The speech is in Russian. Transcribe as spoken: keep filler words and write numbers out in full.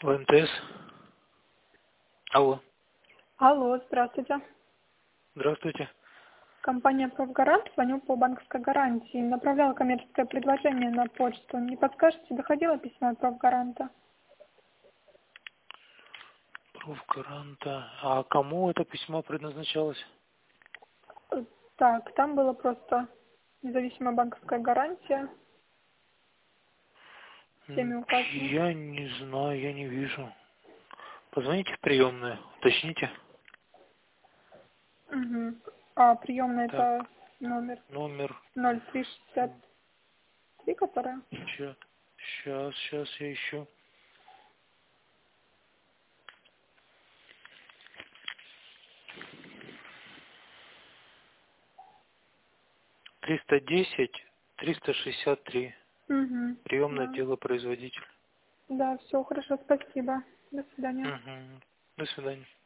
ВМТС. Алло. Алло, здравствуйте. Здравствуйте. Компания «Профгарант», звоню по банковской гарантии. Направляла коммерческое предложение на почту. Не подскажете, доходило письмо от «Профгаранта»? Профгаранта. А кому это письмо предназначалось? Э, Так, там было просто независимая банковская гарантия. Всеми М, указано. Я не знаю, я не вижу. Позвоните в приемную, уточните. Угу. А приемная Так, это номер номер. ноль три шестьдесят три, которая? Сейчас, сейчас, сейчас я ищу. триста десять, триста шестьдесят три. Угу. Приемное Да. дело производитель. Да, все хорошо, спасибо. До свидания. Угу. До свидания.